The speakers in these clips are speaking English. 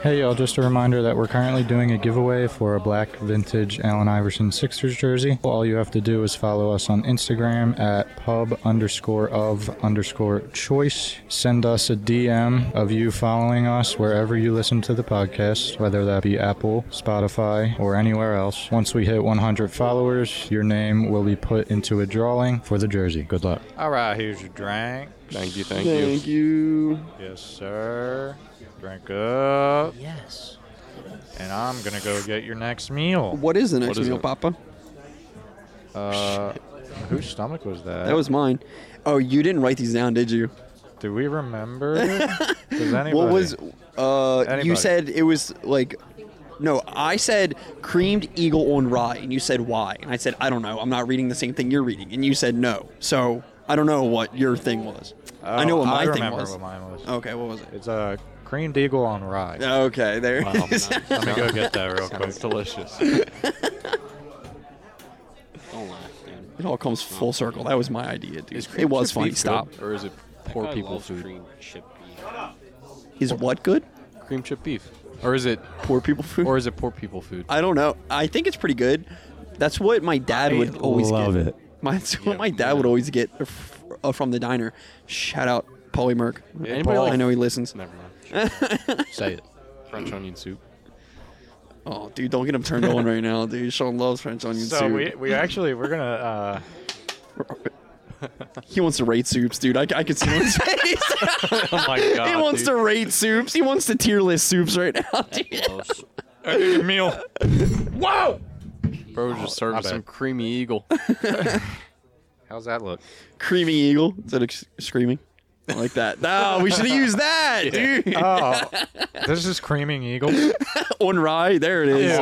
Hey y'all, just a reminder that we're currently doing a giveaway for a black vintage Allen Iverson Sixers jersey. All you have to do is follow us on Instagram at pub_of_choice. Send us a DM of you following us wherever you listen to the podcast, whether that be Apple, Spotify, or anywhere else. Once we hit 100 followers, your name will be put into a drawing for the jersey. Good luck. All right, here's your drink. Thank you. Thank you. Yes, sir. Drink up. Yes. And I'm going to go get your next meal. What is the next is meal, it? Papa? Whose stomach was that? That was mine. Oh, you didn't write these down, did you? Do we remember? Does anybody? What was... Anybody? You said it was like... No, I said creamed eagle on rye, and you said why. And I said, I don't know. I'm not reading the same thing you're reading. And you said no. So I don't know what your thing was. I know what my thing remember was. what mine was. Okay, what was it? It's a creamed eagle on rye. Okay, there Wow, it is. nice. Let me go get that real quick. Sounds delicious. Don't laugh, dude. It all comes full circle. That was my idea, dude. Is cream It was chip funny. beef Stop. good, or is it poor people food? Cream chip beef. Is what good? Cream chip beef, or is it Poor people food? poor people food? I don't know. I think it's pretty good. That's what my dad would always love get. it. That's what my dad would always get from the diner. Shout out Paulie Merck. Anybody like- I know he listens. Never mind. Say it. French onion soup. Oh, dude, don't get him turned on right now, dude. Sean loves French onion So soup. we're gonna He wants to rate soups, dude. I can see his face. Oh my god. He wants to rate soups. He wants to tier list soups right now, dude. Close. your meal. Whoa! Bro just served my bad. some creamy eagle. How's that look? Creamy eagle instead of screaming. I like that. No, we should have used that, dude. Oh, this is creaming eagle. On rye, there it is.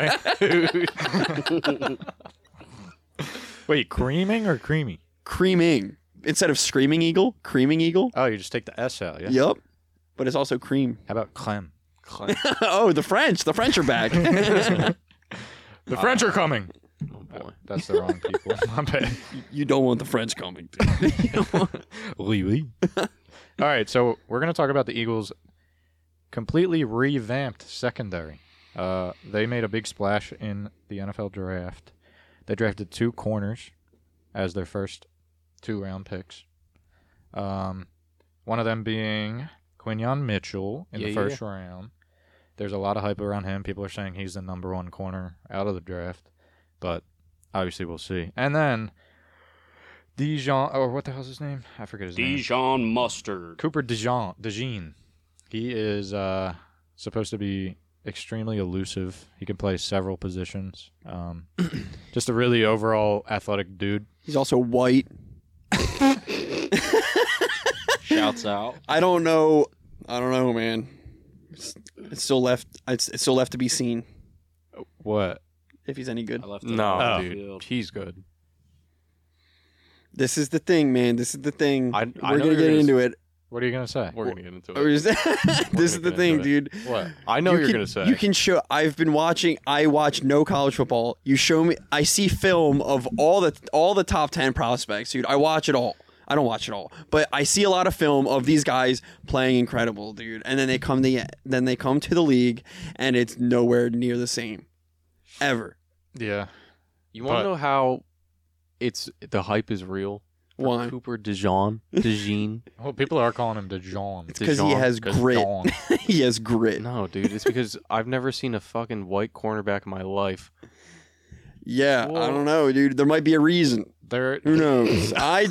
Wait, creaming or creamy? Creaming instead of screaming eagle. Creaming eagle. Oh, you just take the S out, yeah? Yep. But it's also cream. How about clem? Oh, the French. The French are back. The French are coming. Oh boy. That's the wrong people. My bad. You don't want the French coming, dude. Oui, oui. All right, so we're going to talk about the Eagles' completely revamped secondary. They made a big splash in the NFL draft. They drafted 2 corners as their first 2-round picks. One of them being Quinyon Mitchell in the first round. There's a lot of hype around him. People are saying he's the number 1 corner out of the draft, but obviously we'll see. And then Dijon, or what the hell's his name? I forget his name. Dijon mustard. Cooper DeJean. He is supposed to be extremely elusive. He can play several positions. Just a really overall athletic dude. He's also white. Shouts out. I don't know, man. It's still left. It's still left to be seen What? if he's any good. I left it No, on the dude. field. He's good. This is the thing, man. This is the thing. I We're know gonna you're get gonna into it. What are you gonna say? We're gonna get into Or it. is that- this is the get thing, into dude. What? I know You you're can- gonna say. You can show. I've been watching. I watch no college football. You show me. I see film of all the top 10 prospects, dude. I watch it all. I don't watch it all, but I see a lot of film of these guys playing incredible, dude. And then they come to the league, and it's nowhere near the same, ever. Yeah. You want But- to know how the hype is real? For Why? Cooper DeJean. Well, people are calling him DeJean. Because he has grit. DeJean. He has grit. No, dude. It's because I've never seen a fucking white cornerback in my life. Yeah, Whoa. I don't know, dude. There might be a reason. There. Who knows? I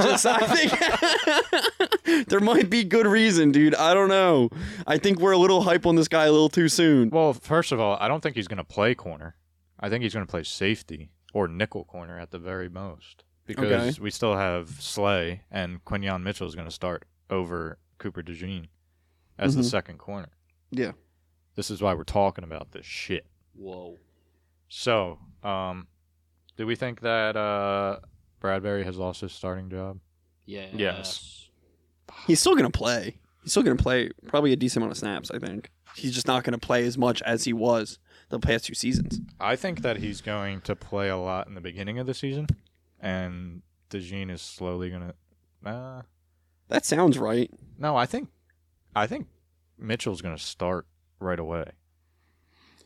think there might be good reason, dude. I don't know. I think we're a little hype on this guy a little too soon. Well, first of all, I don't think he's gonna play corner. I think he's gonna play safety or nickel corner at the very most. Because Okay. we still have Slay and Quinyon Mitchell is gonna start over Cooper DeJean as the Mhm. second corner. Yeah. This is why we're talking about this shit. Whoa. So, do we think that Bradbury has lost his starting job? Yeah. Yes. He's still going to play. He's still going to play probably a decent amount of snaps, I think. He's just not going to play as much as he was the past 2 seasons. I think that he's going to play a lot in the beginning of the season, and DeJean is slowly going to... That sounds right. No, I think Mitchell's going to start right away.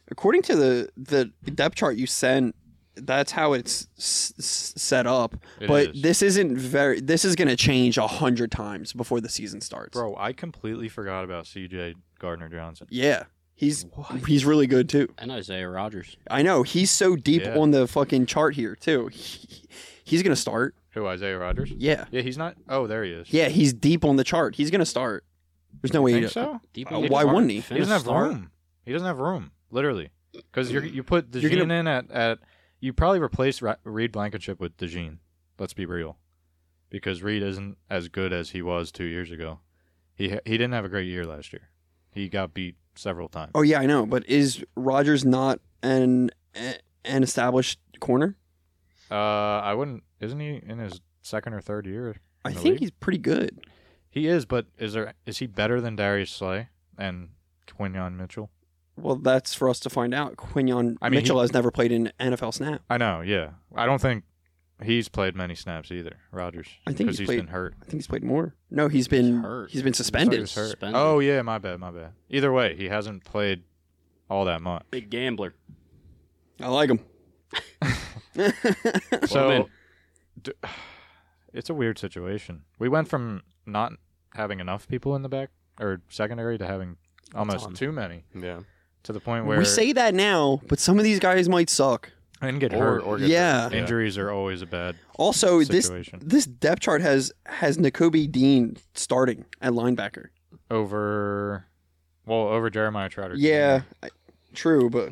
According to the depth chart you sent, that's how it's set up. It But is. this isn't very. This is going to change 100 times before the season starts. Bro, I completely forgot about CJ Gardner Johnson. Yeah, he's really good too. And Isaiah Rogers. I know he's so deep Yeah. on the fucking chart here too. He's going to start. Who, Isaiah Rodgers? Yeah, Yeah, he's not. Oh, there he is. yeah, he's deep on the chart. He's going to start. There's no way. Think he so? Deep why wouldn't he? He doesn't have room. He doesn't have room, literally. Because you put You're DeJean gonna- in at you probably replace Reed Blankenship with DeJean. Let's be real, because Reed isn't as good as he was 2 years ago. He didn't have a great year last year. He got beat several times. Oh yeah, I know. But is Rogers not an established corner? I wouldn't. Isn't he in his second or third year? I in the think league? he's pretty good. He is, but is he better than Darius Slay and Quinyon Mitchell? Well, that's for us to find out. Quinyon I mean, Mitchell has never played an NFL snap. I know, yeah. I don't think he's played many snaps either, Rodgers. I think because he's he's played- been hurt. I think he's played more. No, he's been hurt. he's been I thought he suspended. was hurt. Suspended. Oh yeah, my bad. Either way, he hasn't played all that much. Big gambler. I like him. So it's a weird situation. We went from not having enough people in the back or secondary to having almost ton. too many, Yeah. to the point where We say that now, but some of these guys might suck. and get Or- hurt or get yeah. hurt. Injuries are always a bad Also, situation. this depth chart has Nakobe Dean starting at linebacker. over Jeremiah Trotter. Yeah, true, but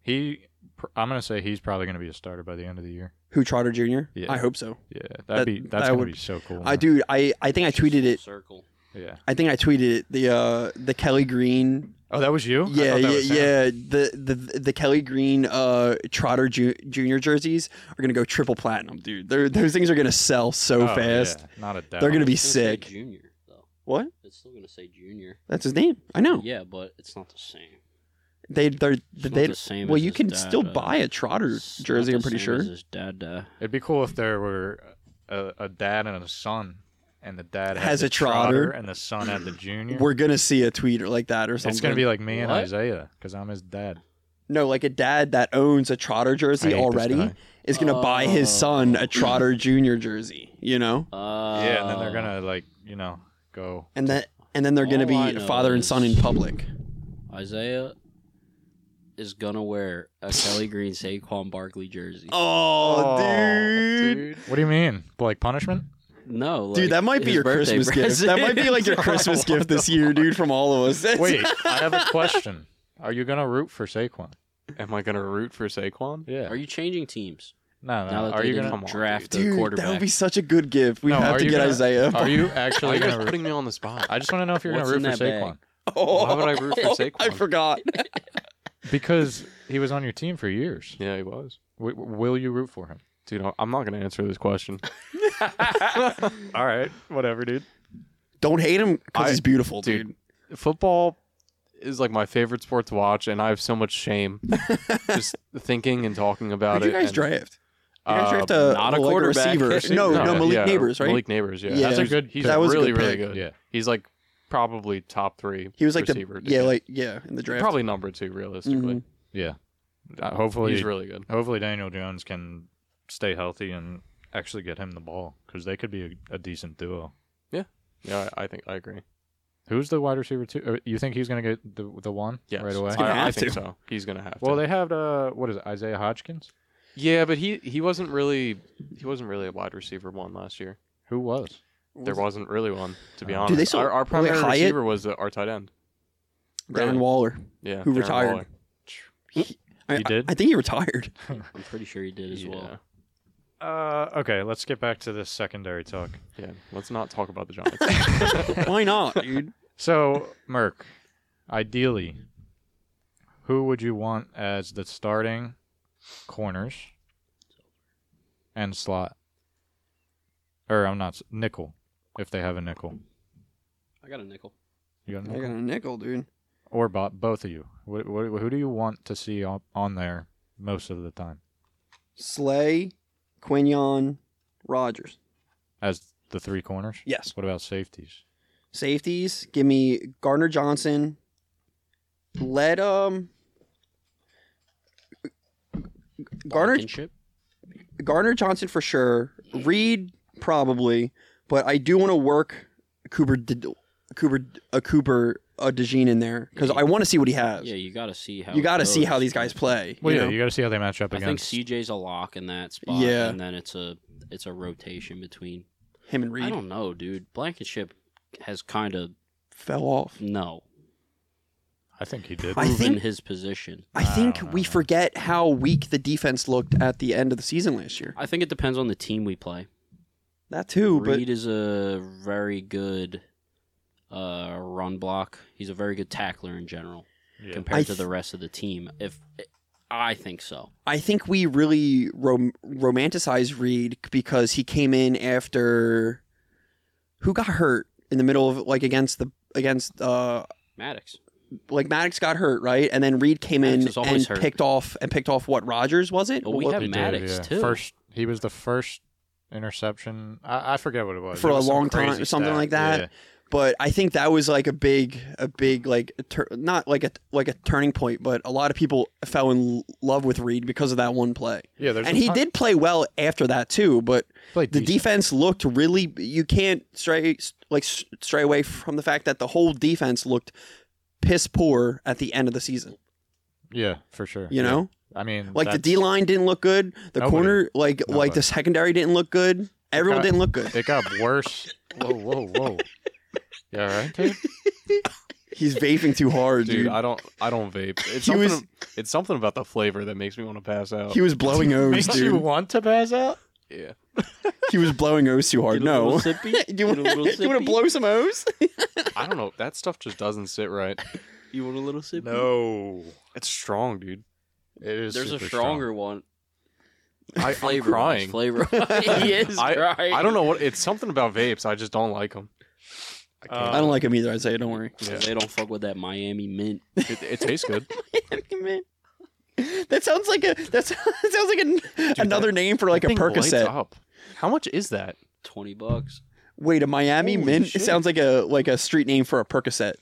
I'm gonna say he's probably gonna be a starter by the end of the year. who, Trotter Jr.? Yeah. I hope so. Yeah, That that's that gonna would- be so cool. I man. do. I think I tweeted it. Circle. Yeah. I think I tweeted it. The Kelly Green. Oh, that was you? I Yeah, thought that yeah, was him. yeah. The Kelly Green Trotter Jr. jerseys are gonna go triple platinum, dude. Those things are gonna sell so Oh, fast. yeah, not a doubt. They're gonna be It's gonna say sick. Junior, though. What? It's still gonna say Junior. That's his name. I know. Yeah, but it's not the same. They're It's not they. the same Well, as you his can dad, still buy a Trotter It's not jersey. the I'm pretty same sure. as his dad. It'd be cool if there were a dad and a son, and the dad had Has the a Trotter. and the son had the junior. We're gonna see a tweet like that or something. It's gonna be like me and What? Isaiah because I'm his dad. no, like a dad that owns a Trotter I jersey hate this already guy. is gonna buy his son Oh. a Trotter Jr. jersey. You know, Yeah, and then they're Oh. gonna go. and then they're gonna All I be know father and is- son in public. Isaiah is gonna wear a Kelly Green Saquon Barkley jersey. Oh, dude. What do you mean? Like punishment? No, like, Dude, that might be his your birthday Christmas gift. That might be like your present. Christmas gift this year, dude, from all of us. Wait, I have a question. Are you gonna root for Saquon? Am I gonna root for Saquon? Yeah. Are you changing teams? No, Now that Are they you didn't gonna? Come on, draft a dude, quarterback? that would be such a good gift. We No, have are to you get gonna- Isaiah. Are you Why actually are you guys gonna root? putting me on the spot? I just want to know if you're gonna What's root in for that Saquon Why would I root for Saquon? I forgot. because he was on your team for years. Yeah, he was. Will you root for him? Dude, I'm not gonna answer this question. All right, whatever, dude. Don't hate him because he's beautiful, dude. Football is like my favorite sport to watch, and I have so much shame just thinking and talking about Who'd it. you guys and- draft? You guys draft a, not a like quarterback. receiver. No, Malik yeah, Neighbors, right? Malik Neighbors, yeah. Yeah. That's a good. He's That was a really, good really pick. good. Yeah. He's like probably top 3 He was like receiver. in the draft. Probably number 2, realistically. Mhm. Yeah. Hopefully, He's really good. hopefully Daniel Jones can stay healthy and actually get him the ball because they could be a decent duo. Yeah, I think I agree. Who's the wide receiver too? You think he's gonna get the one Yes. right away? gonna I have think to. so. He's gonna have Well, to. they have what is it? Isaiah Hodgkins. Yeah, but he wasn't really a wide receiver one last year. Who was? There wasn't really one, to be Dude, honest. they still- our Wait, primary Hyatt? receiver was our tight end. Darren Waller. Yeah, Who Darren retired. Waller. He did? I think he retired. I'm pretty sure he did as well. Okay, let's get back to this secondary talk. Yeah, let's not talk about the Giants. Why not, dude? So, Merc, ideally, who would you want as the starting corners and slot? Or I'm not nickel, if they have a nickel. I got a nickel. You got a I nickel? got a nickel, dude. Or both of you. Who do you want to see on there most of the time Slay, Quinyon, Rogers. as the 3 corners? Yes. What about safeties? Safeties, give me Gardner Johnson. Let Garner Blankenship? Garner Johnson for sure. Reed probably, but I do want to work Cooper DeJean in there because I want to see what he has. Yeah, you got to see how. You got to it see how goes. these guys play. Well, you yeah, know? you got to see how they match up I think against. CJ's a lock in that spot. Yeah. And then it's a rotation between. Him and I Reed don't know, dude. Blankenship has kind of fell off. no I think he did. I proven think- his position. I think don't know, we man. forget how weak the defense looked at the end of the season last year. I think it depends on the team we play. That too, but Reed is a very good run block. He's a very good tackler in general Yeah. compared to the rest of the team. I think so. I think we really romanticized Reed because he came in after who got hurt in the middle of like against Maddox. like Maddox got hurt, right? And then Reed came Maddox in is always and hurt. picked off what Rodgers was it? Well, we What- have He did, Maddox, yeah. too. He was the first interception. I forget what it was. For It a was some long time, crazy something stat. like that. Yeah. But I think that was like a big like not like a turning point, but a lot of people fell in love with Reed because of that one play. Yeah, there's And a he ton- did play well after that too, but played the decent. defense looked really. You can't stray away from the fact that the whole defense looked piss poor at the end of the season. Yeah, for sure. You Yeah. know, I mean, like the that's- D line didn't look good. The Nobody. corner, like Nobody. the secondary didn't look good. Everyone got- didn't look good. It got worse. Whoa. Yeah, right, dude. He's vaping too hard, Dude, dude. I don't vape. It's He something. was- It's something about the flavor that makes me want to pass out. He was blowing O's, Makes you dude. want to pass out? Yeah. He was blowing O's too hard. Get a No. little sippy? do you Get a little want to sippy? blow some O's? I don't know. That stuff just doesn't sit right. You want a little sip? No. It's strong, dude. It is. There's a super stronger one. I'm Flavor crying. Flavor. He is crying. I don't know what. It's something about vapes. I just don't like them. I don't like him either, Isaiah. Don't worry. Yeah. They don't fuck with that Miami mint. It tastes good. That sounds like another name for like a Thing lights Percocet. up. How much is that? $20. Wait, a Miami Holy Mint? shit. It sounds like a street name for a Percocet.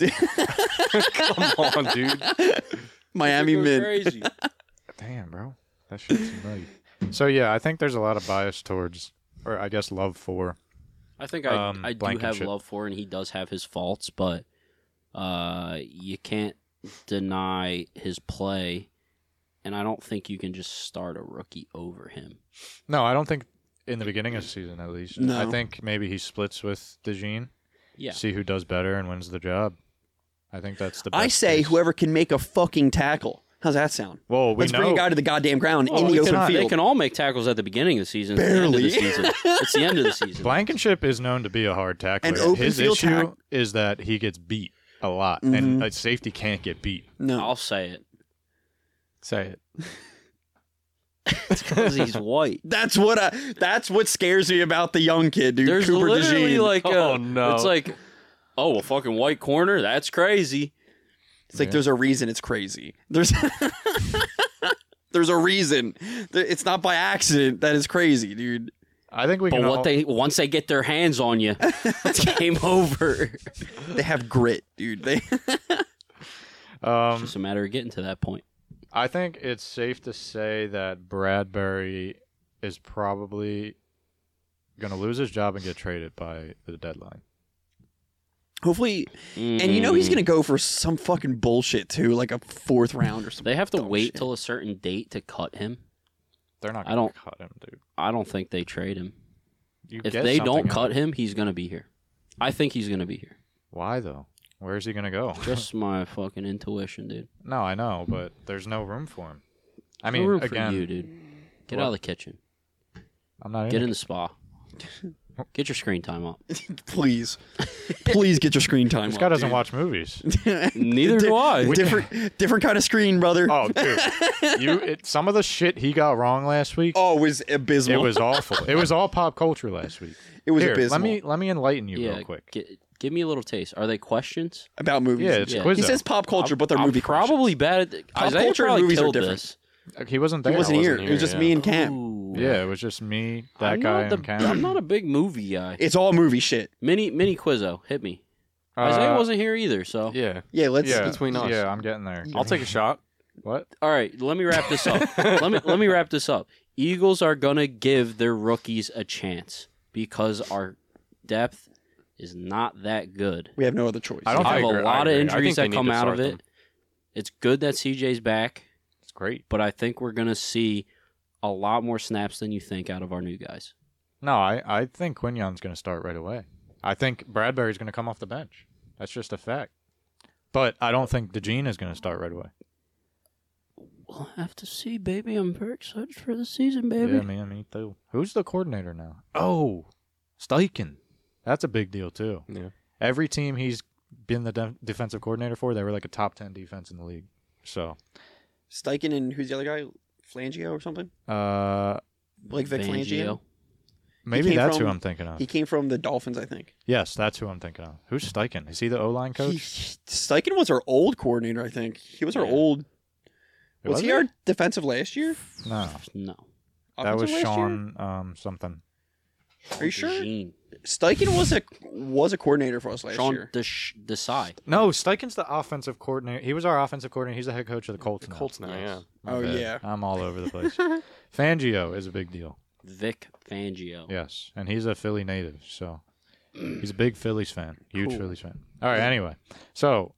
Come on, dude. Miami Goes Mint. Crazy. Damn, bro. That shit's nutty. So yeah, I think there's a lot of bias towards, or I guess love for. I think I do have Blankenship. love for, and he does have his faults, but you can't deny his play, and I don't think you can just start a rookie over him. No, I don't think in the beginning of the season at least. No. I think maybe he splits with DeJean. Yeah. See who does better and wins the job. I think that's the best I say case. whoever can make a fucking tackle. How's that sound? Well, we Let's know. bring a guy to the goddamn ground Well, in the they open can- field. They can all make tackles at the beginning of the season. It's the end of the Barely. season. It's the end of the season. Blankenship is known to be a hard tackler. An open His field issue is that he gets beat a lot, and a safety can't get beat. No. I'll say it. Say it. It's because he's white. That's what scares me about the young kid, dude. There's Cooper literally DeJean. like Oh, no. It's like, oh, a fucking white corner? That's crazy. It's like Yeah. there's a reason it's crazy. There's there's a reason. It's not by accident that it's crazy, dude. I think we But can. what all, once they get their hands on you, it's game over. They have grit, dude. They It's just a matter of getting to that point. I think it's safe to say that Bradbury is probably going to lose his job and get traded by the deadline. hopefully, and you know he's gonna go for some fucking bullshit too, like a 4th round or something. They have to dumb wait shit. till a certain date to cut him. They're not I going to don't- cut him, dude. I don't think they trade him. You If get they don't something out cut of it. him, he's gonna be here. I think he's gonna be here. Why though? Where is he going to go? Just my fucking intuition, dude. No, I know, but there's no room for him. I No mean, room again, for you, dude. Get what? out of the kitchen. I'm not Get in in it. the spa. Get your screen time up. Please get your screen time. This up, guy doesn't dude. watch movies. Neither do I. Different kind of screen, brother. Oh, dude, some of the shit he got wrong last week. Oh, it was abysmal. It was awful. It was all pop culture last week. It was Here, abysmal. let me enlighten you Yeah, real quick. give me a little taste. Are they questions? about movies. Yeah, it's Yeah. Quizzo. He says pop culture, but they're I'm movie probably bad at Pop Isaiah culture and probably movies are killed different. this. He wasn't questions. there. He wasn't here. wasn't It was here, just yeah. me and Cam. Ooh. Yeah, it was just me, that I'm guy, not and Cam. I'm not a big movie guy. It's all movie shit. Mini Quizzo, hit me. Isaiah wasn't here either, so Yeah. Yeah, let's. Yeah, between us. Yeah, I'm getting there. I'll take a shot. What? All right, let me wrap this up. let me wrap this up. Eagles are gonna give their rookies a chance because our depth is not that good. We have no other choice. I don't We have think- a lot of I injuries think they that need come to out of start it. them. It's good that CJ's back, It's great. but I think we're gonna see a lot more snaps than you think out of our new guys. No, I think Quignon's going to start right away. I think Bradbury's going to come off the bench. That's just a fact. But I don't think DeGene is going to start right away. We'll have to see, baby. I'm very excited for the season, baby. Yeah, me too. Who's the coordinator now? Oh, Steichen. That's a big deal too. Yeah. Every team he's been the defensive coordinator for, they were like a top 10 defense in the league. So, Steichen and who's the other guy? Flangio or something? Like Vic Flangio? maybe came that's who from- I'm thinking of. He came from the Dolphins, I think. Yes, that's who I'm thinking of. Who's Steichen? Is he the O-line coach? Steichen was our old coordinator, I think. He was our Yeah. old. Was Was he he? our defensive last year? No, No. that was Offensive last year? Sean something. Are you sure? DeGene. Steichen was a coordinator for us last Sean year. Desai. No, Steichen's the offensive coordinator. He was our offensive coordinator. He's the head coach of the Colts The now. Colts now, Yes. yeah. My Oh, bad. yeah. I'm all over the place. Fangio is a big deal. Vic Fangio. Yes, and he's a Philly native, so he's a big Phillies fan, huge Cool. Phillies fan. All right, anyway, so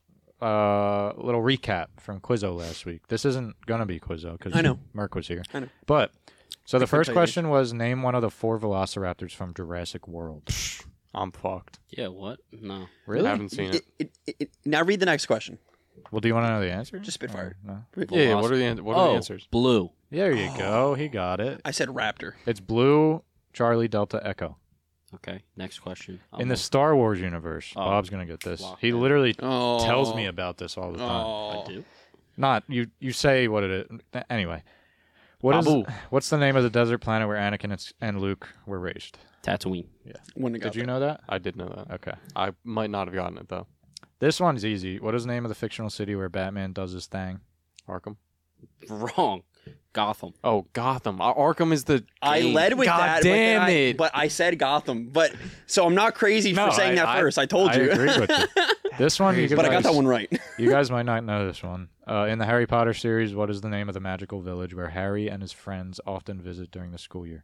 a little recap from Quizzo last week. This isn't gonna be Quizzo because I know. Merc was here. I know. But so the I couldn't first tell you. question was name one of the 4 Velociraptors from Jurassic World. I'm fucked. Yeah, what? No. Really? I haven't seen it. Now read the next question. Well, do you want to know the answer? Just spitfire. No. Yeah, what are the what are the Oh, answers? Blue. There you go. He got it. I said Raptor. It's Blue, Charlie, Delta, Echo. Okay, next question. In the Star Wars universe, Oh. Bob's gonna get this. Locked He in. literally Oh. tells me about this all the time. Oh. I do. Not you. You say what it is. Anyway, what's the name of the desert planet where Anakin and Luke were raised? Tatooine. Wouldn't have Did you got know that? I did know that. Okay. I might not have gotten it though. This one's easy. What is the name of the fictional city where Batman does his thing? Arkham. Wrong. Gotham. Oh, Gotham. Arkham is the. I game. led with God that. damn it! But I said Gotham. But so I'm not crazy for saying that first. I told you. I agree with you. This one, you but I got that one right. You guys might not know this one. In the Harry Potter series, what is the name of the magical village where Harry and his friends often visit during the school year?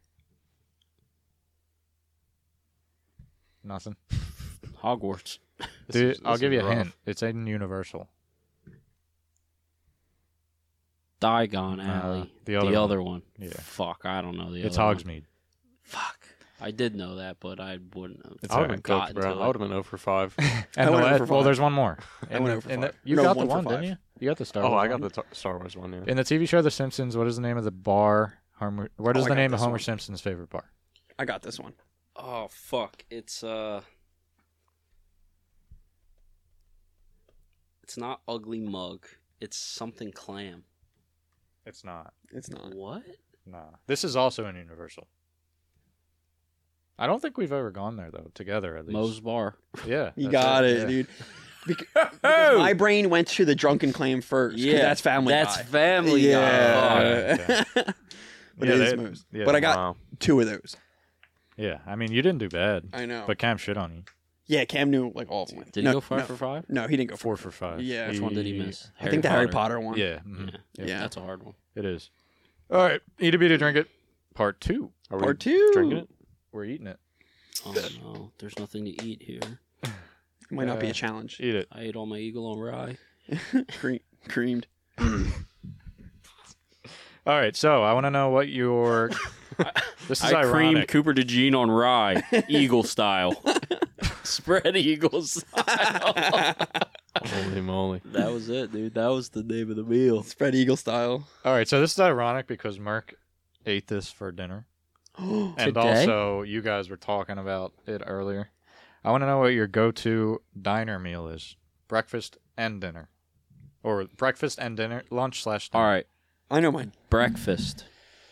Nothing. Hogwarts. Dude, I'll This give you is a rough. hint. It's in Universal. Diagon Nah, Alley. the other one. Yeah. Fuck, I don't know the It's other one. Hogsmeade. Fuck. I did know that, but I wouldn't have. It's I would alright. have been cooked, gotten bro. to I would have been 0 for 5. And went the over for well, five. there's one more. I went over for five. You No, got the 1 for one, 5. didn't you? You got the Star Oh, Wars I got one. the Star Wars one. Yeah. In the TV show The Simpsons, what is the name of the bar? What is I the got name of this Homer one. Simpson's favorite bar? I got this one. Oh fuck! It's not Ugly Mug. It's something clam. It's not. It's not. What? Nah. This is also in Universal. I don't think we've ever gone there though, together at least. Moe's Bar. Yeah. You that's got it, yeah. dude. Because my brain went to the drunken clam first. 'cause that's Family That's Guy. Family Guy. Yeah. But Yeah, it is they- Moe's. yeah, But I got Wow. 2 of those. Yeah, I mean, you didn't do bad, I know. but Cam shit on you. Yeah, Cam knew like all of them. Did no, he go 5 no, for 5? No, he didn't go 4 for 5. Yeah. Which one did he miss? I think the Harry Potter one. Yeah. mhm. Yeah. Yeah. That's a hard one. It is. All right, eat a beat or drink it. Part 2. Are Part we 2. drinking it? We're eating it. Oh no, there's nothing to eat here. It might not be a challenge. Eat it. I ate all my Eagle on rye. Creamed. All right, so I want to know what your. This is I creamed ironic. Cooper DeGene on rye, Eagle style. Spread Eagle style. Holy moly! That was it, dude. That was the name of the meal. Spread eagle style. All right, so this is ironic because Merc ate this for dinner, and Today? also you guys were talking about it earlier. I want to know what your go-to diner meal is: breakfast and dinner, or breakfast and dinner, lunch/dinner. All right, I know mine. breakfast.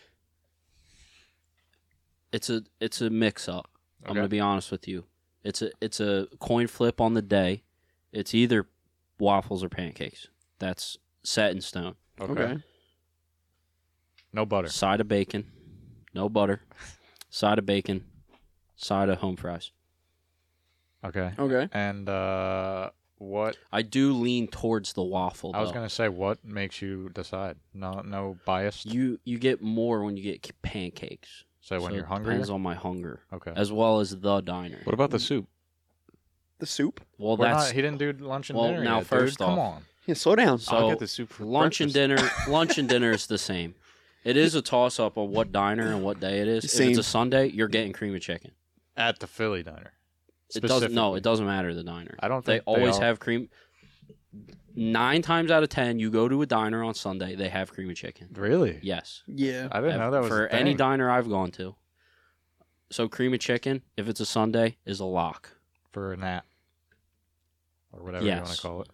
It's a mix up. I'm Okay. gonna be honest with you. It's a coin flip on the day. It's either waffles or pancakes. That's set in stone. Okay. No butter. Side of bacon, no butter. Side of bacon, side of home fries. Okay. Okay. And what? I do lean towards the waffle. I was though. gonna say, what makes you decide? No bias. You get more when you get pancakes. So when So you're it hungry. depends on my hunger, Okay. as well as the diner. What about the soup? The soup. Well, We're that's not, he didn't do lunch and well, dinner. now yet, first dude. Come off- on. Yeah, slow down. so I'll get the soup for lunch and breakfast. dinner. Lunch and dinner is the same. It is a toss up on what diner and what day it is. If Same. it's a Sunday, you're getting cream of chicken. At the Philly diner. It doesn't. No, Specifically. it doesn't matter the diner. I don't They think always all- have cream. 9 times out of 10, you go to a diner on Sunday, they have cream of chicken. Really? Yes. Yeah. I didn't know that was for a thing. any diner I've gone to. So cream of chicken, if it's a Sunday, is a lock. For a nat. Or whatever you want Yes. to call it.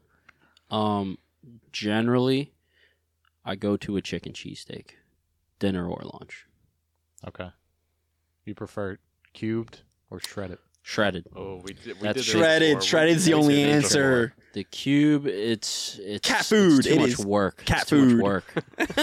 Generally, I go to a chicken cheesesteak, dinner or lunch, Okay. You prefer cubed or shredded? shredded. Oh, we did. That's this Shredded. before. Shredded's the We only did this answer. The cube, it's Cat food, It's too it much is. work. Cat it's too food. much work.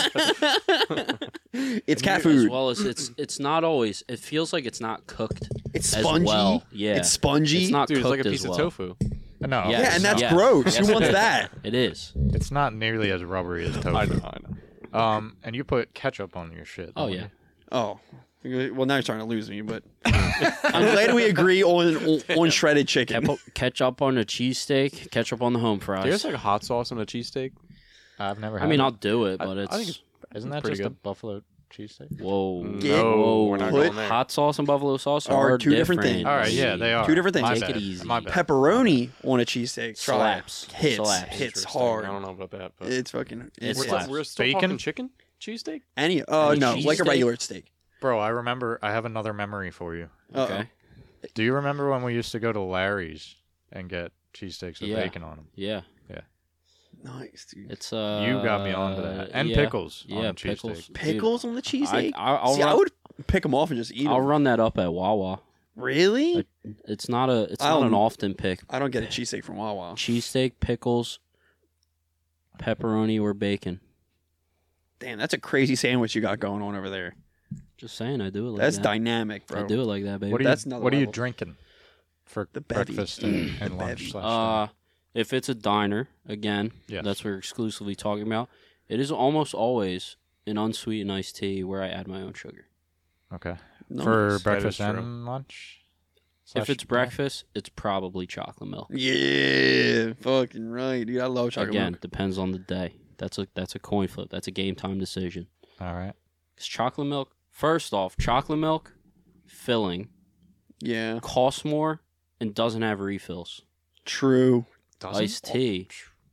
It's cat As food. well as it's not always. It feels like it's not cooked It's as spongy. well. Yeah, It's spongy. It's not Dude, it's cooked like a as piece of well. tofu. No. Yeah. yeah, and that's Yes. gross. Yes, Who it wants is. that? It is. It's not nearly as rubbery as tofu. I know. And you put ketchup on your shit. Oh don't yeah. you? Oh. Well, now you're trying to lose me, but I'm glad we agree on shredded chicken. Ketchup on a cheesesteak, ketchup on the home Do you guys fries. like a hot sauce on a cheesesteak? I've never I had mean, it. I'll do it, I but it's think it's Isn't that pretty just a good. buffalo cheesesteak? whoa. Get- No, we're not Put going there. Hot sauce and buffalo sauce Are are two different things. All right, yeah, they are. Two different things. My Take it bad. easy. My bad. Pepperoni on a cheesesteak. Try it. Slaps. Hits. Slaps. Hits Interesting. hard. I don't know about that, but It's fucking. It's It's slaps. we're still Bacon? talking chicken cheesesteak. any. Any No, like a cheesesteak? regular steak. Bro, I remember. I have another memory for you. Okay. Do you remember when we used to go to Larry's and get cheesesteaks with Yeah. bacon on them? Yeah. Nice, dude. It's You got me onto that. And yeah. pickles on Yeah, the pickles. cheesesteak. Pickles on the cheesesteak. I'll See, I run, would pick them off and just eat I'll them. run that up at Wawa. Really? It's not an I'll- often pick. I don't get a cheesesteak from Wawa. Cheesesteak, pickles, pepperoni, or bacon. Damn, that's a crazy sandwich you got going on over there. Just saying, I do it like That's that. dynamic, bro. I do it like that, baby. What are That's you? another What are you level. drinking for The bevy. breakfast and The lunch? bevy. /dinner? If it's a diner, again, Yes. that's what we're exclusively talking about. It is almost always an unsweetened iced tea where I add my own sugar. Okay. Nice. For breakfast true. and lunch. If / it's dinner? breakfast, it's probably chocolate milk. Yeah, fucking right, dude. I love chocolate Again, milk. depends on the day. That's a coin flip. That's a game time decision. All right. 'Cause chocolate milk, first off, chocolate milk filling Yeah, costs more and doesn't have refills. true. Doesn't? Iced tea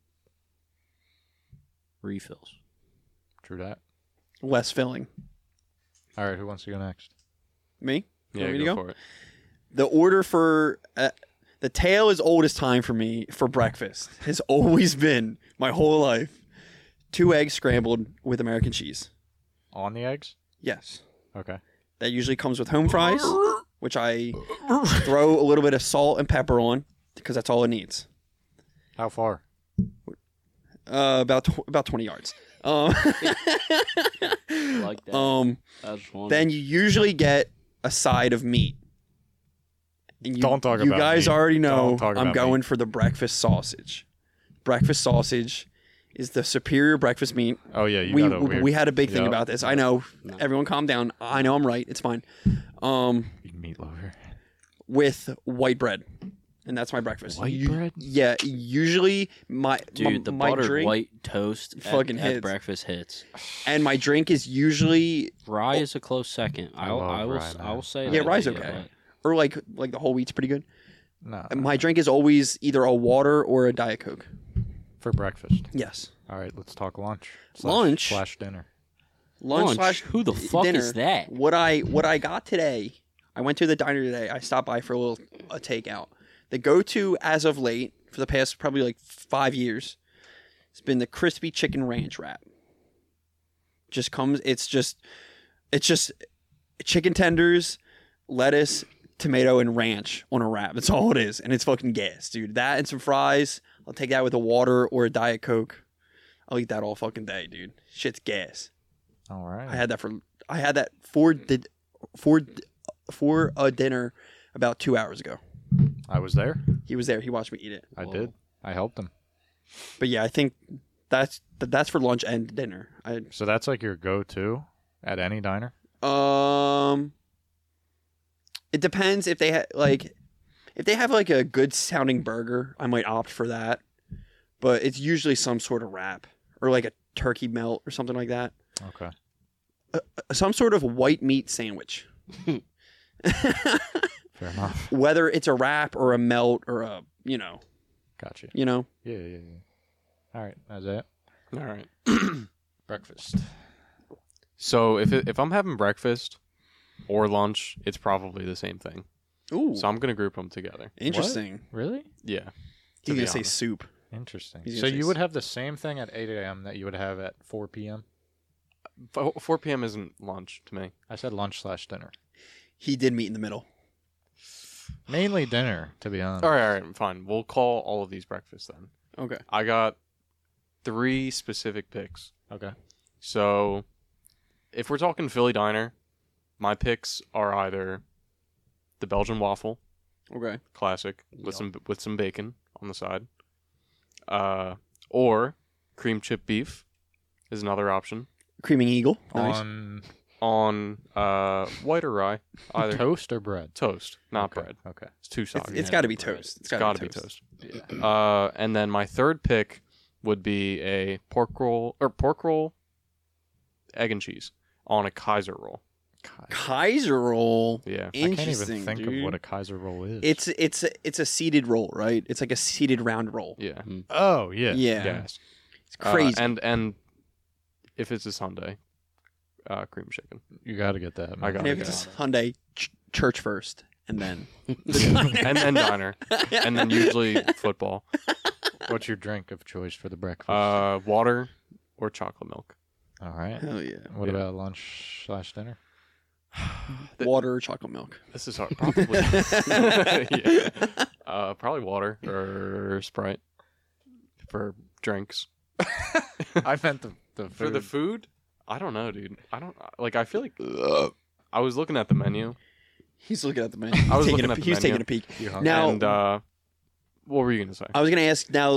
refills. True that. Less filling. All right. Who wants to go next? Me? Yeah, Want me to go go? for it. The order for the tale as old as time for me for breakfast has always been my whole life 2 eggs scrambled with American cheese. On the eggs? Yes. Okay. That usually comes with home fries, which I throw a little bit of salt and pepper on because that's all it needs. How far? About 20 yards. Like that. That's funny. Then you usually get a side of meat. And Don't talk you about guys meat. already know Don't talk I'm about going meat. for the breakfast sausage. Breakfast sausage is the superior breakfast meat. Oh yeah, you we got a weird. we had a big thing Yep. about this. I know. No. Everyone calm down. I know I'm right. It's fine. meat lover. With white bread. And that's my breakfast. White bread? Yeah, usually my Dude, the my buttered drink white toast fucking at hits. breakfast hits. and my drink is usually Rye is a close second. I love I will. rye, man. I will say Yeah, that. rye's okay. or like the whole wheat's pretty good. No. And my drink is always either a water or a Diet Coke. For breakfast. Yes. All right, let's talk lunch. Lunch? / dinner. Lunch slash Who the fuck dinner. is that? What I got today, I went to the diner today. I stopped by for a takeout. The go-to as of late for the past probably like 5 years, it's been the crispy chicken ranch wrap. It's just chicken tenders, lettuce, tomato, and ranch on a wrap. That's all it is, and it's fucking gas, dude. That and some fries. I'll take that with a water or a Diet Coke. I'll eat that all fucking day, dude. Shit's gas. All right. I had that for a dinner about 2 hours ago. I was there. He was there. He watched me eat it. I Whoa. did. I helped him. But yeah, I think that's for lunch and dinner. So that's like your go-to at any diner? It depends if they have like a good sounding burger, I might opt for that. But it's usually some sort of wrap or like a turkey melt or something like that. Okay. Some sort of white meat sandwich. Fair enough. Whether it's a wrap or a melt or a, Gotcha. Yeah. Yeah. All right, that's it. All right. Breakfast. So if I'm having breakfast or lunch, it's probably the same thing. Ooh, So I'm gonna group them together. interesting. Really? Yeah. He's be gonna say honest. soup. Interesting. He's So gonna say you would have the same thing at 8 a.m. that you would have at 4 p.m.? 4 p.m. isn't lunch to me. I said lunch/dinner. He did meet in the middle. Mainly dinner, to be honest. All right, fine. We'll call all of these breakfast then. Okay. I got 3 specific picks. Okay. So if we're talking Philly diner, my picks are either the Belgian waffle, Okay. classic, with Yep. some bacon on the side, or cream chip beef is another option Creaming Eagle. Nice. On on white or rye, either toast or bread? toast, not Okay, bread. Okay. It's too soggy. It's got to be bread. toast. It's got to be toast. And then my third pick would be a pork roll, egg and cheese on a Kaiser roll. Kaiser roll. Yeah. I can't Interesting, even think dude. of what a Kaiser roll is. It's a seeded roll, right? It's like a seeded round roll. Yeah. Oh, yeah. Yeah. Yes. It's crazy. And if it's a Sunday, cream chicken. You got to get that. I man. got and it. if it's a Sunday, church first, and then and then diner, and then usually football. What's your drink of choice for the breakfast? Water or chocolate milk. All right. hell yeah, What Yeah. about lunch/dinner? water or chocolate milk. This is hard. Probably. Yeah. Probably water or Sprite for drinks. I meant the For the food, I don't know, dude. I don't like. I feel like I was looking at the menu. He's looking at the menu. I was He's looking at the He's taking menu. a peek. You hungry? Now- And what were you gonna say? I was gonna ask now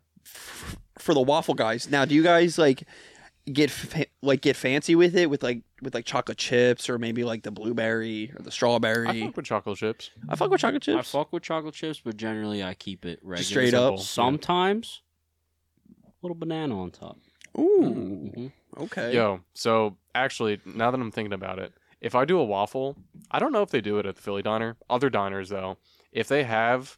for the waffle guys. Now, do you guys get fancy with it with chocolate chips or maybe like the blueberry or the I strawberry? fuck with chocolate chips. I fuck with chocolate I chips. fuck with chocolate chips, but generally I keep it regular. straight up. Simple. Sometimes a little banana on top. Ooh, hmm okay. Yo, so actually, now that I'm thinking about it, if I do a waffle, I don't know if they do it at the Philly diner. Other diners, though, if they have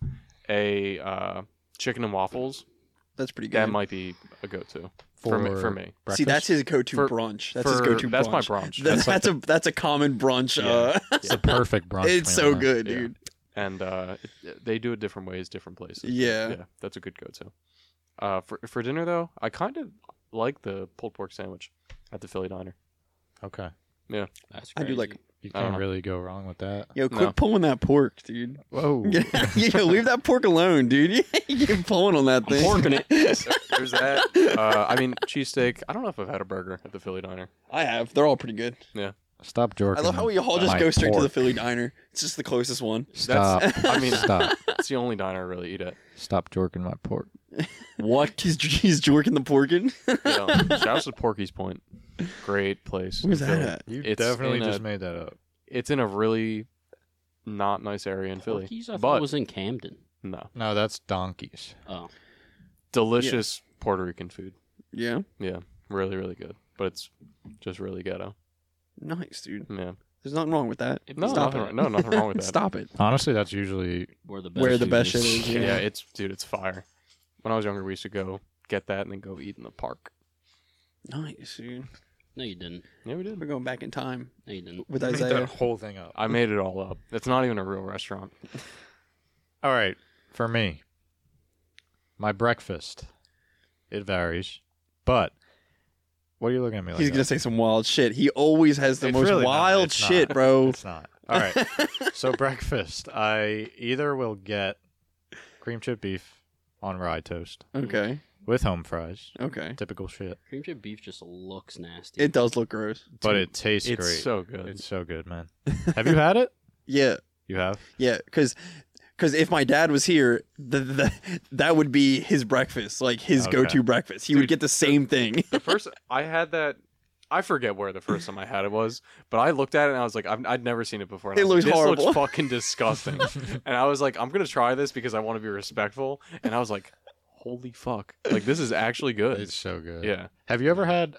a chicken and waffles, That's pretty good. that might be a go-to for me. breakfast? See, that's his go-to For- brunch. That's his go-to. That's brunch. my brunch. That's a common brunch. Yeah. It's the perfect brunch. It's meal, so man. good, Yeah. dude. And they do it different ways, different places. Yeah. Yeah, that's a good go-to. For dinner though, I kind of like the pulled pork sandwich at the Philly diner. Okay. That's I do crazy. like. You I don't can't know. really go wrong with that. Yo, quit No. pulling that pork, dude. Whoa. Yo, leave that pork alone, dude. You keep pulling on that thing. porking it. There's that. I mean, cheesesteak. I don't know if I've had a burger at the Philly diner. I have. They're all pretty good. Stop jorking. I love how we all just my go straight to the pork. Philly diner. It's just the closest one. Stop. I mean, Stop. it's the only diner I really eat at. Stop jorking my pork. What? He's jorking the porkin. Yeah. Shout out to Porky's Point. Great place. Where's in that Philly. at? You It's definitely in just a- made that up. It's in a really not nice area in Philly. Porky's? I thought But it was in Camden. no, No, that's donkeys. Oh, delicious Puerto Rican food. Yeah. Yeah, really, really good. But it's just really ghetto. Nice, dude. Yeah. There's nothing wrong with that. No, Stop nothing, it. no, nothing wrong with that. Stop it. Honestly, that's usually where the best Where the food best shit is, Yeah. yeah. It's fire. When I was younger, we used to go get that and then go eat in the park. Nice, dude. No, you didn't. Yeah, we did. We're going back in time No, you didn't. with you made Isaiah. that whole thing up. I made it all up. It's not even a real restaurant. All right, for me, my breakfast, it varies, but what are you looking at me like? He's that? gonna say some wild shit. He always has the It's most really not. wild It's shit, not. bro. It's not. All right. So breakfast, I either will get cream chip beef on rye toast Okay. with home fries, Okay. typical shit, Cream chip beef just looks nasty. It does look gross. but it tastes It's great. so good. It's so good, man. Have you had it? Yeah. You have? Yeah. Because Because if my dad was here, that would be his breakfast, like his Okay. go-to breakfast. He would get the same thing. The first I had that, I forget where the first time I had it was, but I looked at it and I was like, I'd never seen it before. And It I was like, looked horrible. This looks fucking disgusting. And I was like, I'm gonna try this because I want to be respectful. And I was like, holy fuck, like this is actually good. It's so good. Yeah. Have you ever had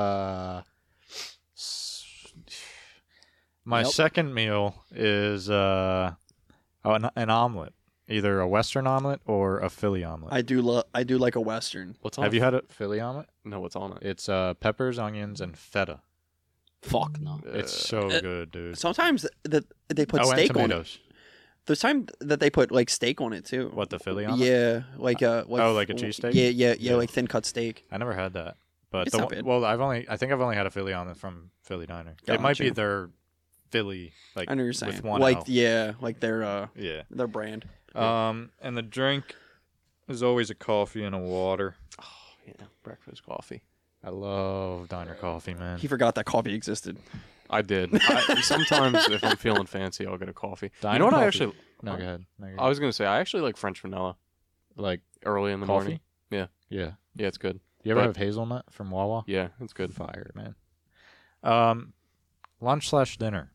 my Yep. second meal is an omelet, either a Western omelet or a Philly omelet. I do like a Western. What's on? Have you had a Philly omelet? No, what's on it? It's peppers, onions, and feta. Fuck no. It's so good, dude. Sometimes that they put Oh, and steak on it. tomatoes. There's time that they put like steak on it too. What, the Philly omelet? Yeah, like like a cheesesteak? Yeah, Yeah. like thin cut steak. I never had that. But It's not bad. well, I think I've only had a Philly omelet from Philly Diner. It might be Gotcha. their Philly, like I know what you're saying. with one Like L. yeah, like their Yeah. brand. And the drink is always a coffee and a water. Oh, yeah, breakfast coffee. I love diner coffee, man. He forgot that coffee existed. I did. Sometimes if I'm feeling fancy, I'll get a coffee. Diner you know what I coffee. actually? No, go ahead. No, go I was gonna say I actually like French vanilla, like early in the coffee. morning. Yeah. Yeah. Yeah, it's good. You ever But- have hazelnut from Wawa? Yeah, it's good. Fire, man. Lunch/dinner.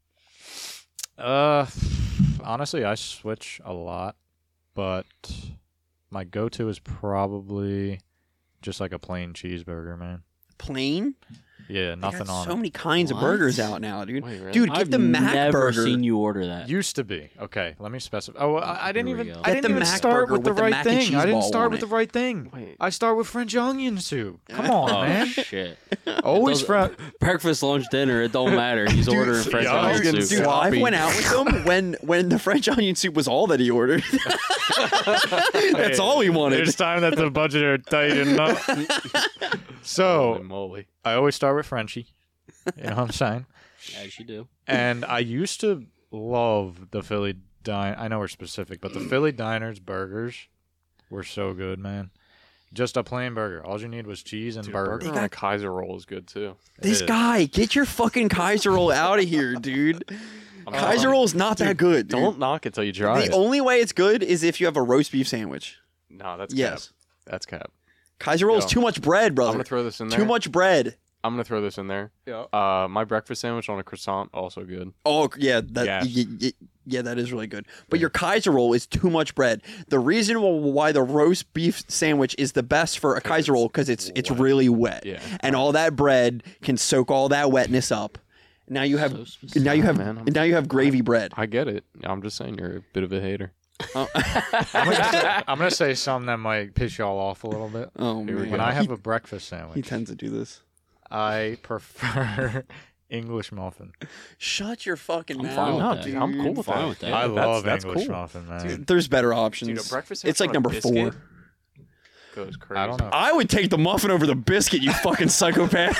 Honestly, I switch a lot, but my go-to is probably just like a plain cheeseburger, man. Plain? Yeah, They nothing got on so it. many kinds of What? burgers out now, dude. Wait, really? Dude, give I've the Mac never burger. seen you order that. Used to be. Okay, let me specify. Oh, I didn't Here we even. go. I Get didn't the even Mac start burger with the with the right mac and thing. cheese I didn't ball start on with it. the right thing. Wait. I start with French onion soup. Come on, Oh man. shit! Always Doesn't- French. Breakfast, lunch, dinner. It don't matter. He's ordering French yeah, I was onion getting soup. Dude, I sloppy. went out with him when the French onion soup was all that he ordered. That's all he wanted. It's time that the budget are tightened up. Holy So moly. I always start with Frenchie. You know what I'm saying? As you do. And I used to love the Philly dine. I know we're specific, but the Philly diners burgers were so good, man. Just a plain burger. All you need was cheese and Dude, burger. burger on a Kaiser roll is good too. This It is. guy, get your fucking Kaiser roll out of here, dude. I'm Kaiser not- roll is not that good. Dude. Don't knock it till you try The it. only way it's good is if you have a roast beef sandwich. No, that's Yes. cap. That's cap. Kaiser roll is Yo. too much bread, I'm brother. gonna throw this in there. Too much bread. I'm gonna throw this in there. Yeah. My breakfast sandwich on a croissant also good. Oh yeah, that Yeah. yeah, that is really good. But your Kaiser roll is too much bread. The reason why the roast beef sandwich is the best for a Kaiser roll because it's wet. really wet, Yeah. and all that bread can soak all that wetness up. Now you have So specific. now you have Man, I'm- now you have gravy bread. I get it. I'm just saying you're a bit of a hater. Oh, I'm gonna say something that might piss y'all off a little bit. oh Here we man, When I have a breakfast he sandwich, tends to do this. I prefer English muffin. Shut your fucking I'm mouth. fine with No, that. dude, I'm cool with Fine that. with that. I That's- love that's English cool. muffin, man. Dude, there's better options. Dude, a breakfast it's like sandwich on number a biscuit 4. goes crazy. I don't know. I would take the muffin over the biscuit, you fucking psychopath.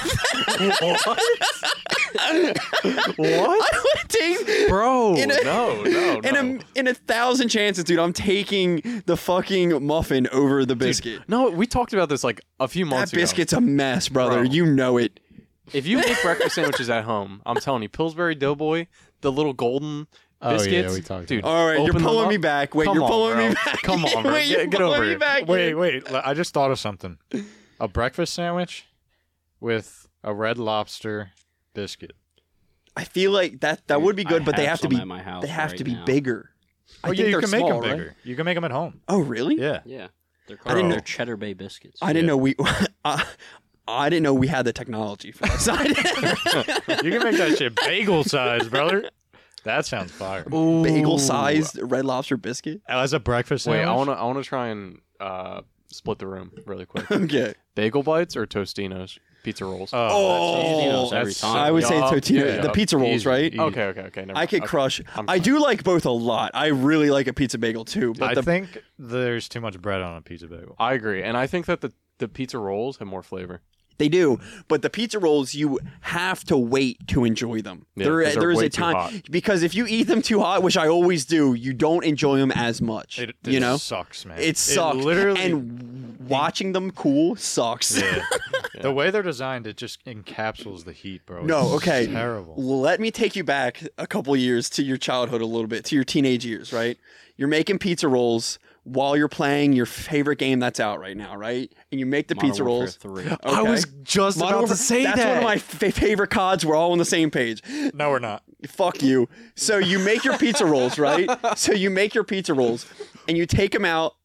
What? I would take Bro, In a- no. in a 1,000 chances, dude. I'm taking the fucking muffin over the biscuit. No, we talked about this like a few months That ago. biscuit's a mess, brother. Bro. You know it. If you make breakfast sandwiches at home, I'm telling you, Pillsbury Doughboy, the little golden Oh, yeah, biscuits, we talked dude. about All right, you're open them pulling up. me back. Wait, Come you're on, pulling bro. me back. Come on, bro. Wait, you're Get over pulling me here. back. Wait. I just thought of something. A breakfast sandwich with a Red Lobster biscuit. I feel like that would be good, I but they have have to some be at my house they have right to be now. bigger. I Oh think yeah, you they're can make small, them right? bigger. You can make them at home. Oh really? Yeah. Yeah. They're I didn't called know- they're Cheddar Bay biscuits. I didn't know we. I didn't know we had the technology for that side. You can make that shit bagel size, brother. That sounds fire. Bagel-sized Red Lobster biscuit. As a breakfast Wait, sandwich. I wanna try and split the room really quick. Okay. Bagel bites or Tostinos? Pizza rolls. Oh, Tostinos every time. I would say Yup, Totino. yeah, The pizza rolls, easy, right? easy. Okay. Never I could mind. crush. I'm I do like both a lot. I really like a pizza bagel too. But I the think there's too much bread on a pizza bagel. I agree, and I think that the pizza rolls have more flavor. They do, but the pizza rolls you have to wait to enjoy them. Yeah, 'cause they're there is way a too time hot. because if you eat them too hot, which I always do, you don't enjoy them as much. It you know, sucks, man. it sucks. literally. and watching them cool sucks. yeah. The way they're designed, it just encapsulates the heat, bro. No, It's okay. terrible. Let me take you back a couple years to your childhood a little bit, to your teenage years, right? You're making pizza rolls while you're playing your favorite game that's out right now, right? And you make the Modern pizza Warfare rolls. 3. Okay. I was just Modern about Warfare- to say that's that. one of my favorite CODs. We're all on the same page. No, we're not. Fuck you. So you make your pizza rolls, right? So you make your pizza rolls, and you take them out,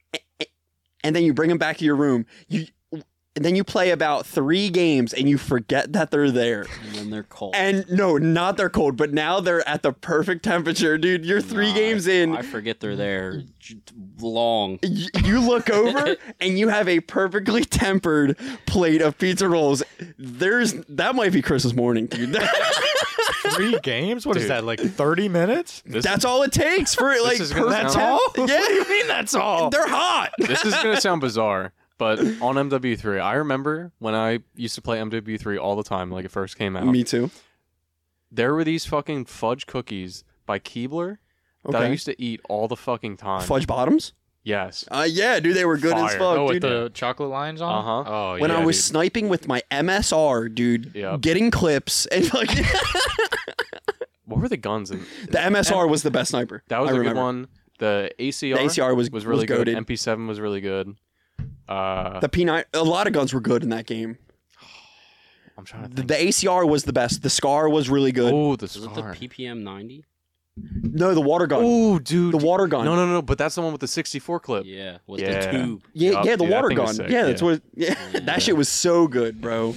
and then you bring them back to your room. And then you play about 3 games, and you forget that they're there. And then they're cold. And no, not they're cold, but now they're at the perfect temperature, dude. You're 3 games in. I forget they're there long. You look over and you have a perfectly tempered plate of pizza rolls. That might be Christmas morning, dude. 3 games? What is Dude. that, like 30 minutes? That's all it takes for like is gonna per sound- temp. Yeah, What do you mean that's all? they're hot. This is gonna sound bizarre, but on MW3, I remember when I used to play MW3 all the time, like it first came out. Me too. There were these fucking fudge cookies by Keebler that I Okay. used to eat all the fucking time. Fudge bottoms? Yes. Yeah, dude, they were good as Fire. fuck, Oh, with dude. the chocolate lines on? Uh-huh. Oh, When yeah, I was dude. sniping with my MSR, dude, Yep. getting clips and like What were the guns in? the MSR was the best sniper. That was I a remember. good one. The ACR, The ACR was really good. goated. MP7 was really good. The P9, a lot of guns were good in that game. I'm trying to The, think. the ACR was the best. The SCAR was really good. Oh, the Is it the Scar. PPM 90? No, the water gun. Oh, dude. The water gun. No. But that's the one with the 64 clip. Yeah, with Yeah. the tube. Yeah, Yup, yeah, the dude, that water thing was gun. sick, Yeah, that's yeah. what. Yeah, that shit was so good, bro.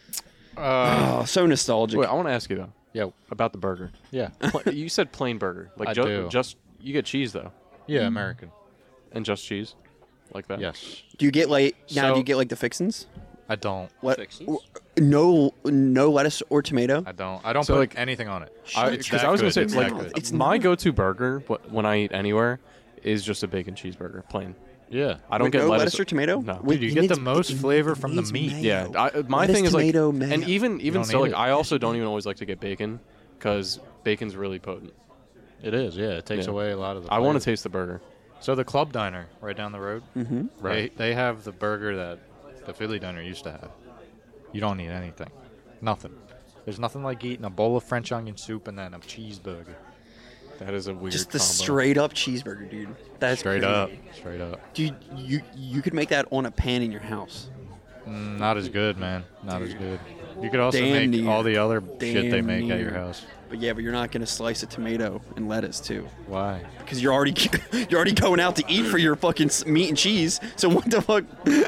Oh, so nostalgic. Wait, I want to ask you though. Yo. About the burger. Yeah. You said plain burger. Like I do. just you get cheese though, Yeah, American. and just cheese, like that. Yes. Do you get like now? So- Do you get like the fixins? I don't. Fixins? No lettuce or tomato. I don't. I don't So, put like, anything on it. Because that I was gonna good, say it's like that good. It's my not. go-to burger when I eat anywhere is just a bacon cheeseburger, plain. Yeah. I don't With get no lettuce lettuce or tomato. No. Wait, Dude, you it get needs- the most it flavor from the needs meat. mayo. Yeah, my Lettuce, thing is like, tomato, mayo. and even don't still, need like it. I also don't even always like to get bacon because bacon's really potent. It is. Yeah. It takes Yeah. away a lot of the. I want to flavor. taste the burger. So the Club Diner right down the road. Mhm. Right. They have the burger that the Philly Diner used to have. You don't need anything. Nothing. There's nothing like eating a bowl of French onion soup and then a cheeseburger. That is a weird Just the combo. straight up cheeseburger, dude. That's Straight crazy. up. Straight up. Dude, you could make that on a pan in your house. Not as good, man. Not as good. You could also Damn make near. all the other shit they Damn make at your near. house. But yeah, but you're not gonna slice a tomato and lettuce too, Why? because you're already you're already going out to eat for your fucking meat and cheese. So what the fuck?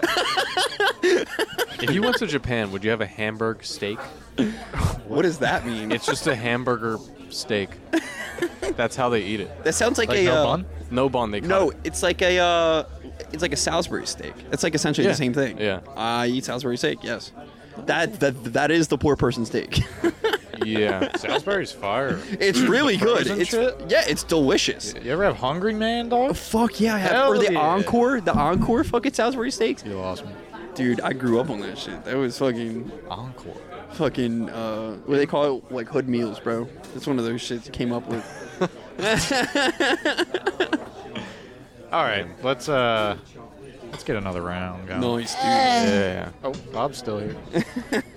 If you went to Japan, would you have a hamburg steak? What does that mean? It's just a hamburger steak. That's how they eat it. That sounds like, Like a no uh, bun? No bun. They cut No, it. it's like a Salisbury steak. It's like essentially Yeah. the same thing. Yeah. I eat Salisbury steak. Yes. That is the poor person steak. Yeah. Salisbury's fire. It's really good. Frozen It's shit? yeah, it's delicious. You ever have Hungry Man, dog? Fuck yeah, I have. Hell Or the yeah. Encore fucking Salisbury steaks. You lost me. Dude, I grew up on that shit. That was fucking Encore. what do they call it? Like hood meals, bro. That's one of those shits you came up with. All right, let's get another round going. Nice, dude. Yeah. Oh, Bob's still here.